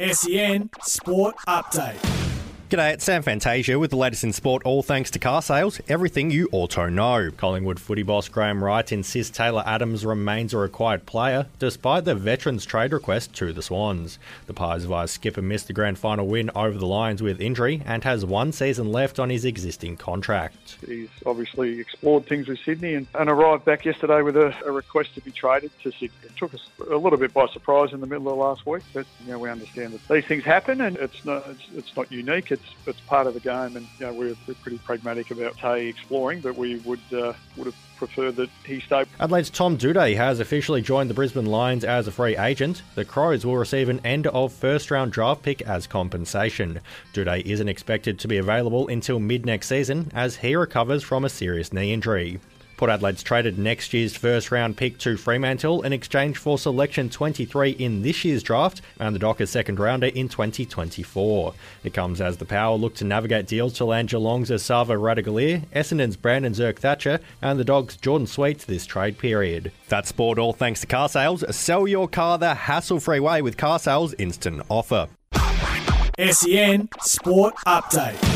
SEN Sport Update. G'day, it's Sam Fantasia with the latest in sport, all thanks to car sales, everything you auto know. Collingwood footy boss Graham Wright insists Taylor Adams remains a required player, despite the veterans trade request to the Swans. The Pies Vice skipper missed the grand final win over the Lions with injury and has one season left on his existing contract. He's obviously explored things with Sydney and arrived back yesterday with a request to be traded to Sydney. It took us a little bit by surprise in the middle of last week, but we understand that these things happen and it's not unique. It's part of the game, and we're pretty pragmatic about Tay exploring, but we would have preferred that he stay. Adelaide's Tom Doedee has officially joined the Brisbane Lions as a free agent. The Crows will receive an end of first round draft pick as compensation. Doedee isn't expected to be available until mid next season as he recovers from a serious knee injury. Port Adelaide's traded next year's first-round pick to Fremantle in exchange for selection 23 in this year's draft and the Dockers' second-rounder in 2024. It comes as the Power look to navigate deals to land Geelong's Asava Radagalier, Essendon's Brandon Zerk-Thatcher and the Dogs' Jordan Sweets this trade period. That's sport, all thanks to car sales. Sell your car the hassle-free way with car sales instant offer. SEN Sport Update.